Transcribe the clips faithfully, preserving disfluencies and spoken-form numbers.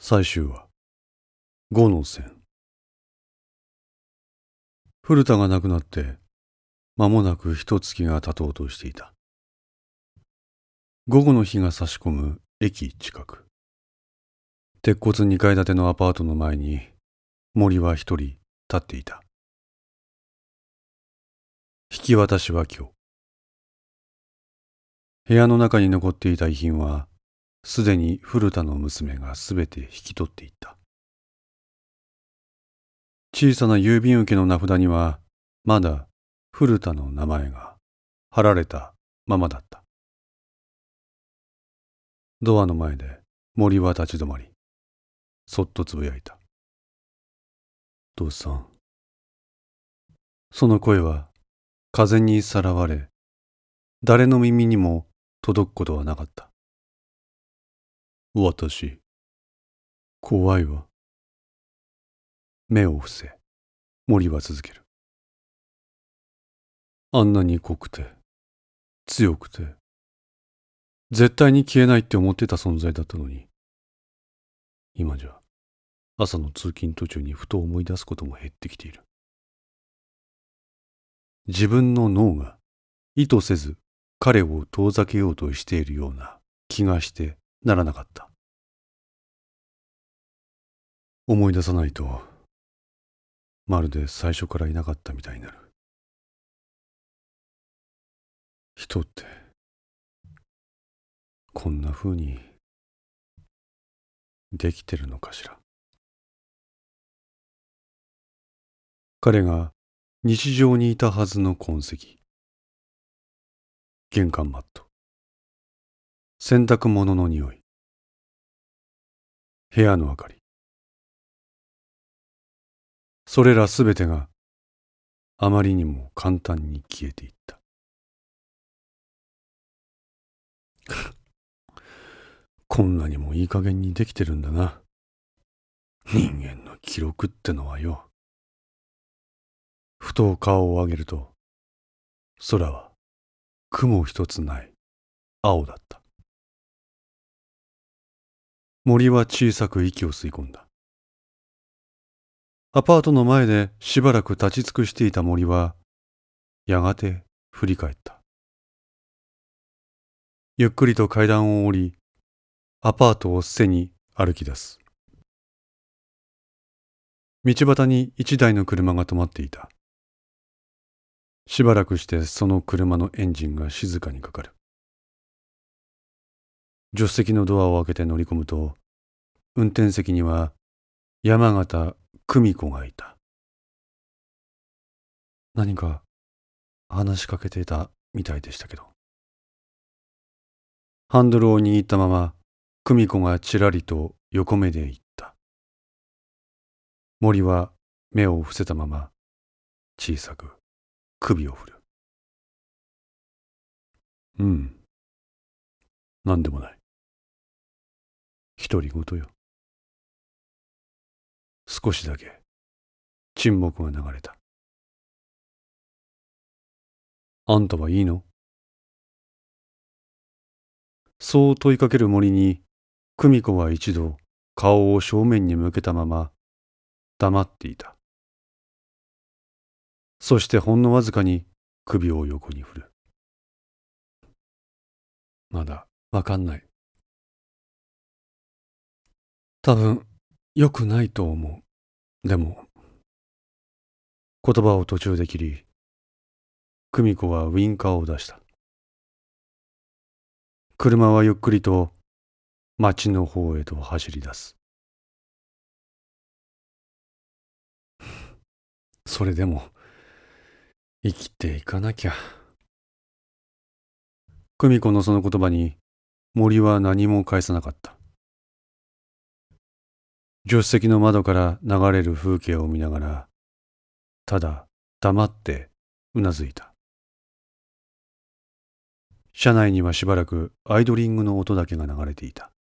最終話、五の線。古田が亡くなって間もなく一月が経とうとしていた。午後の日が差し込む駅近く、鉄骨二階建てのアパートの前に森は一人立っていた。引き渡しは今日。部屋の中に残っていた遺品はすでに古田の娘がすべて引き取っていった。小さな郵便受けの名札にはまだ古田の名前が貼られたままだった。ドアの前で森は立ち止まり、そっとつぶやいた。父さん。その声は風にさらわれ、誰の耳にも届くことはなかった。私、怖いわ。目を伏せ、森は続ける。あんなに濃くて、強くて、絶対に消えないって思ってた存在だったのに、今じゃ朝の通勤途中にふと思い出すことも減ってきている。自分の脳が意図せず彼を遠ざけようとしているような気がしてならなかった。思い出さないと、まるで最初からいなかったみたいになる。人ってこんな風にできてるのかしら。彼が日常にいたはずの痕跡。玄関マット、洗濯物の匂い、部屋の明かり、それらすべてがあまりにも簡単に消えていった。こんなにもいい加減にできてるんだな、人間の記録ってのはよ。ふと顔を上げると、空は雲一つない青だった。森は小さく息を吸い込んだ。アパートの前でしばらく立ち尽くしていた森は、やがて振り返った。ゆっくりと階段を降り、アパートを背に歩き出す。道端に一台の車が止まっていた。しばらくしてその車のエンジンが静かにかかる。助手席のドアを開けて乗り込むと、運転席には山形久美子がいた。何か話しかけていたみたいでしたけど。ハンドルを握ったまま久美子がちらりと横目で言った。森は目を伏せたまま小さく首を振る。うん、なんでもない。独り言よ。少しだけ沈黙が流れた。あんたはいいの？そう問いかける森に、久美子は一度顔を正面に向けたまま黙っていた。そしてほんのわずかに首を横に振る。まだわかんない。多分良くないと思う。でも、言葉を途中で切り、久美子はウインカーを出した。車はゆっくりと町の方へと走り出す。それでも生きていかなきゃ。久美子のその言葉に森は何も返さなかった。助手席の窓から流れる風景を見ながら、ただ黙ってうなずいた。車内にはしばらくアイドリングの音だけが流れていた。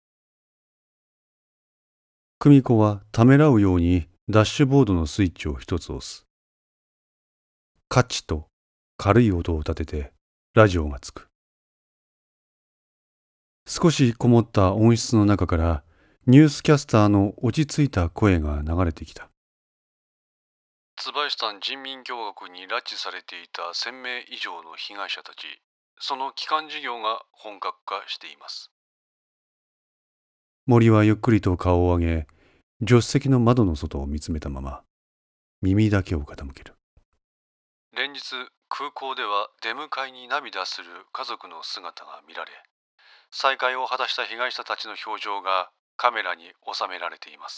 久美子はためらうようにダッシュボードのスイッチを一つ押す。カチッと軽い音を立ててラジオがつく。少しこもった音質の中からニュースキャスターの落ち着いた声が流れてきた。 椿山人民共和国に拉致されていたせんめい以上の被害者たち、その帰還事業が本格化しています。 森はゆっくりと顔を上げ、助手席の窓の外を見つめたまま、耳だけを傾ける。 連日、空港では出迎えに涙する家族の姿が見られ、再会を果たした被害者たちの表情がカメラに収められています。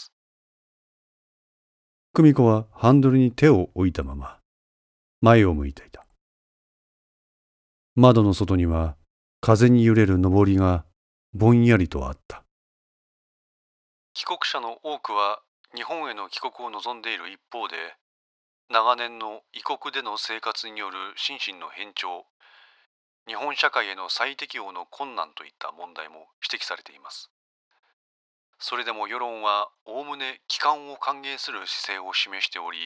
久美子はハンドルに手を置いたまま、前を向いていた。窓の外には風に揺れる上りがぼんやりとあった。 帰国者の多くは日本への帰国を望んでいる一方で、長年の異国での生活による心身の変調、日本社会への再適応の困難といった問題も指摘されています。それでも世論はおおむね帰還を歓迎する姿勢を示しており、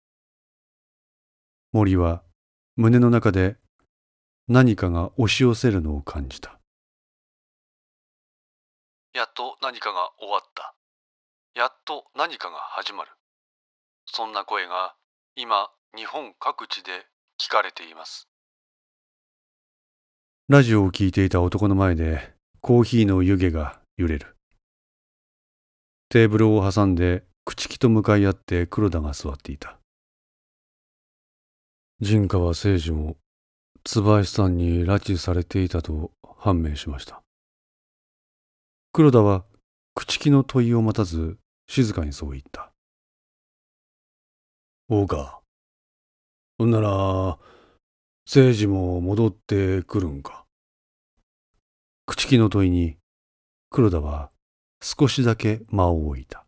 森は胸の中で何かが押し寄せるのを感じた。 やっと何かが終わった。やっと何かが始まる。そんな声が今日本各地で聞かれています。 ラジオを聞いていた男の前でコーヒーの湯気が揺れる。テーブルを挟んで朽木と向かい合って黒田が座っていた。陣川誠二も椿さんに拉致されていたと判明しました。黒田は朽木の問いを待たず静かにそう言った。そうか。ほんなら誠二も戻ってくるんか。朽木の問いに黒田は少しだけ間を置いた。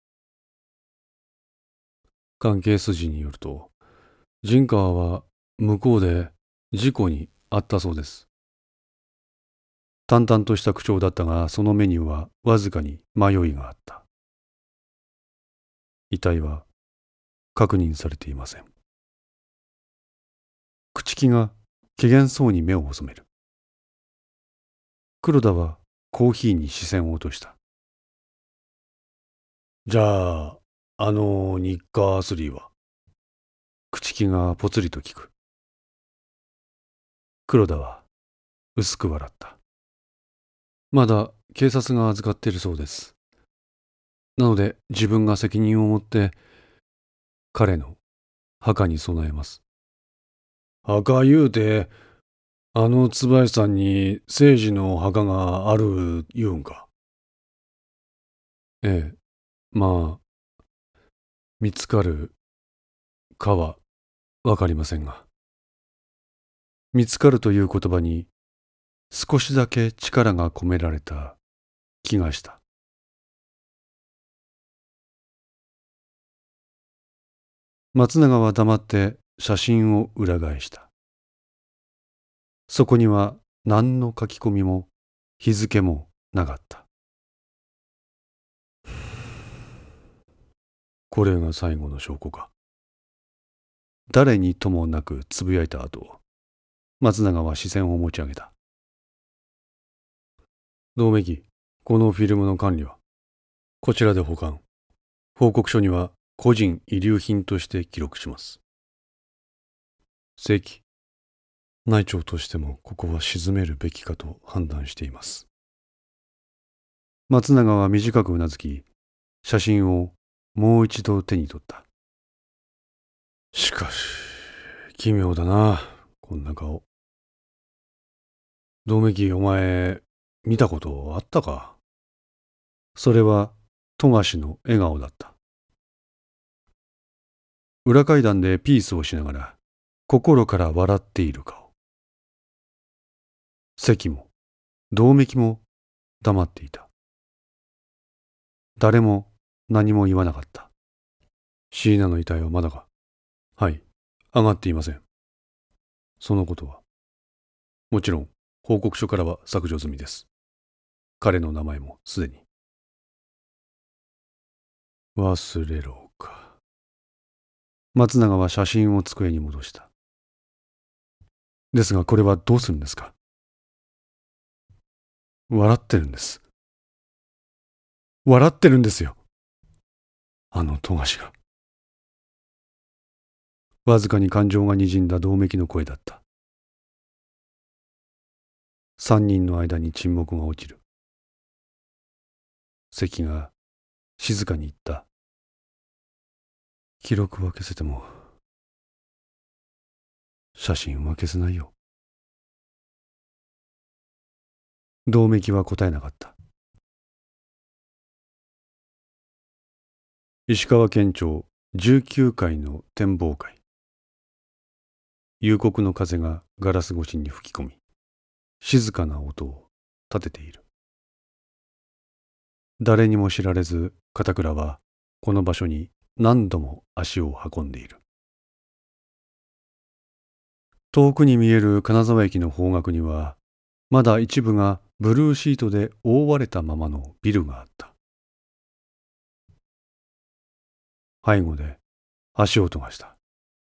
関係筋によると、陣川は向こうで事故に遭ったそうです。淡々とした口調だったが、その目にはわずかに迷いがあった。遺体は確認されていません。朽木が怪訝そうに目を細める。黒田はコーヒーに視線を落とした。じゃあ、あの日課スリーは？朽木がぽつりと聞く。黒田は薄く笑った。まだ警察が預かっているそうです。なので自分が責任を持って彼の墓に備えます。墓言うて、あの椿さんに誠治の墓がある言うんか？ええ、まあ、見つかるかはわかりませんが。見つかるという言葉に少しだけ力が込められた気がした。松永は黙って写真を裏返した。そこには何の書き込みも日付もなかった。これが最後の証拠か。誰にともなくつぶやいた後、松永は視線を持ち上げた。同盟機、このフィルムの管理はこちらで保管。報告書には個人遺留品として記録します。正規、内調としてもここは沈めるべきかと判断しています。松永は短くうなずき、写真をもう一度手に取った。しかし、奇妙だな、こんな顔。百目鬼、お前、見たことあったか？それは、富樫の笑顔だった。裏階段でピースをしながら、心から笑っている顔。関も、百目鬼も黙っていた。誰も何も言わなかった。椎名の遺体はまだか？はい、上がっていません。そのことは、もちろん報告書からは削除済みです。彼の名前もすでに。忘れろか。松永は写真を机に戻した。ですがこれはどうするんですか？笑ってるんです。 笑ってるんですよ。あの富樫が。わずかに感情がにじんだ銅めきの声だった。三人の間に沈黙が落ちる。関が静かに言った。記録は消せても、写真は消せないよ。銅めきは答えなかった。石川県庁じゅうきゅうかいの展望会。幽谷の風がガラス越しに吹き込み、静かな音を立てている。誰にも知られず、片倉はこの場所に何度も足を運んでいる。遠くに見える金沢駅の方角には、まだ一部がブルーシートで覆われたままのビルがあった。背後で足音がした。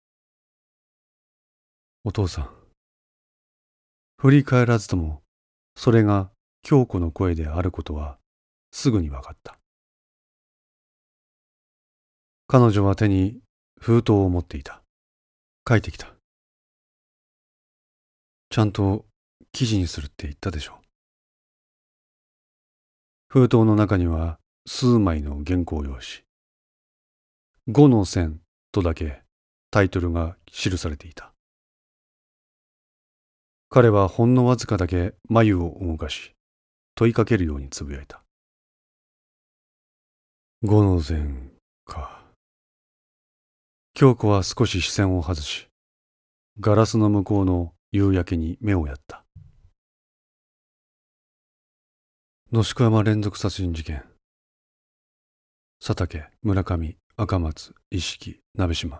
お父さん。振り返らずとも、それが京子の声であることはすぐに分かった。彼女は手に封筒を持っていた。書いてきた。ちゃんと記事にするって言ったでしょ。封筒の中には数枚の原稿用紙。五の線とだけタイトルが記されていた。彼はほんのわずかだけ眉を動かし、問いかけるようにつぶやいた。五の線か。京子は少し視線を外し、ガラスの向こうの夕焼けに目をやった。野宿山連続殺人事件。佐竹、村上、赤松、一色、鍋島。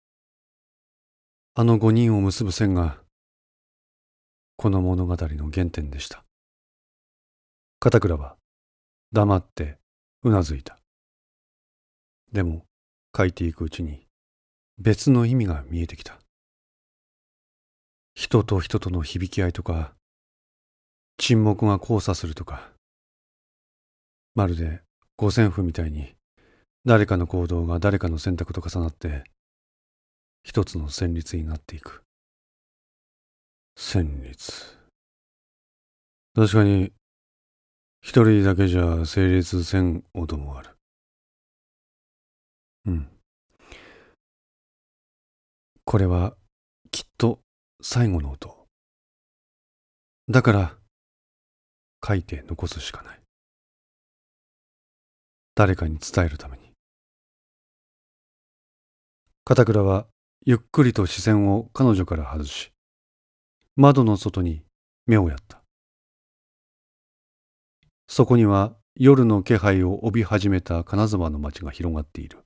あの五人を結ぶ線が、この物語の原点でした。片倉は黙ってうなずいた。でも書いていくうちに別の意味が見えてきた。人と人との響き合いとか、沈黙が交差するとか、まるで五線譜みたいに誰かの行動が誰かの選択と重なって一つの旋律になっていく。旋律。確かに一人だけじゃ成立せん音もある。うん。これはきっと最後の音。だから書いて残すしかない。誰かに伝えるために。片倉はゆっくりと視線を彼女から外し、窓の外に目をやった。そこには夜の気配を帯び始めた金沢の街が広がっている。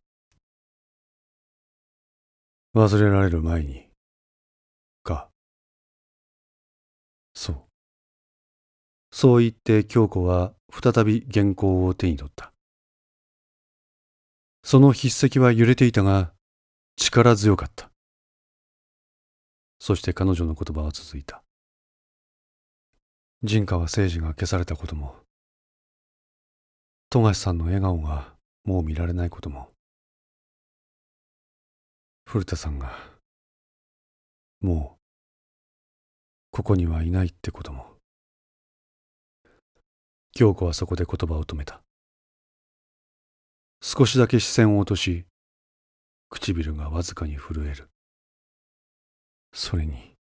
忘れられる前に、か。そう。そう言って京子は再び原稿を手に取った。その筆跡は揺れていたが、力強かった。そして彼女の言葉は続いた。陣川誠二が消されたことも、富樫さんの笑顔がもう見られないことも、古田さんがもうここにはいないってことも。京子はそこで言葉を止めた。少しだけ視線を落とし、唇がわずかに震える。それに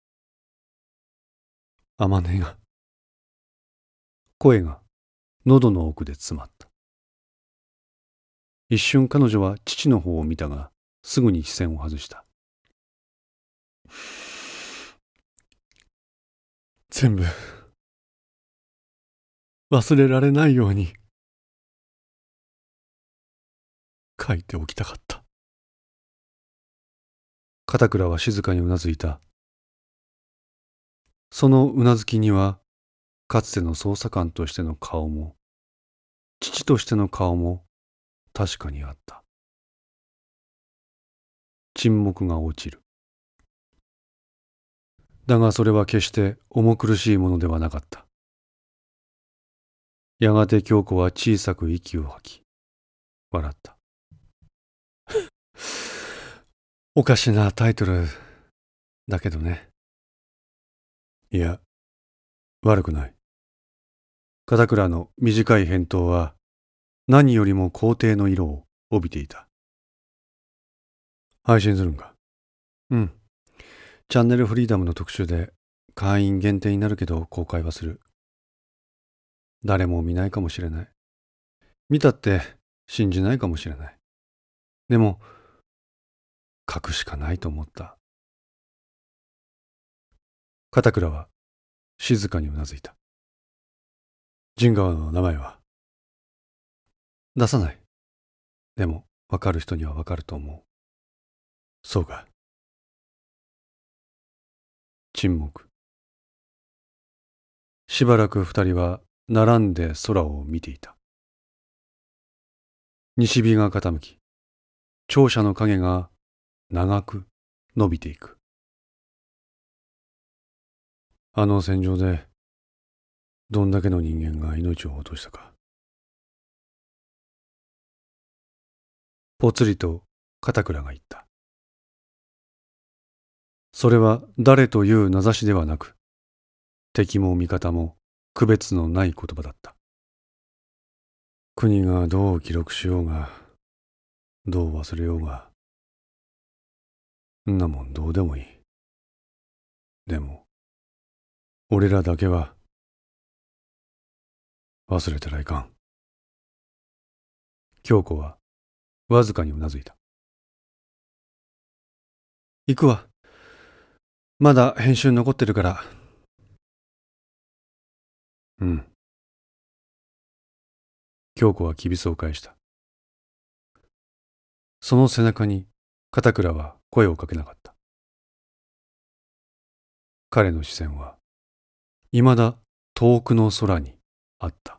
天音が、声が喉の奥で詰まった。一瞬彼女は父の方を見たが、すぐに視線を外した。全部忘れられないように書いておきたかった。片倉は静かにうなずいた。そのうなずきには、かつての捜査官としての顔も、父としての顔も確かにあった。沈黙が落ちる。だがそれは決して重苦しいものではなかった。 やがて京子は小さく息を吐き、笑った。おかしなタイトルだけどね。いや、悪くない。片倉の短い返答は何よりも皇帝の色を帯びていた。配信するんか？うん。チャンネルフリーダムの特集で会員限定になるけど公開はする。誰も見ないかもしれない。見たって信じないかもしれない。でも、書くしかないと思った。片倉は静かにうなずいた。陣川の名前は出さない。でも、わかる人にはわかると思う。そうか。沈黙。しばらく二人は並んで空を見ていた。西日が傾き、庁舎の影が長く伸びていく。あの戦場でどんだけの人間が命を落としたか。ぽつりと片倉が言った。それは誰という名指しではなく、敵も味方も区別のない言葉だった。国がどう記録しようが、どう忘れようが、んなもんどうでもいい。でも、俺らだけは忘れたらいかん。京子はわずかにうなずいた。行くわ。まだ編集残ってるから。うん。京子はきびすを返した。その背中に片倉は声をかけなかった。彼の視線はいまだ遠くの空にあった。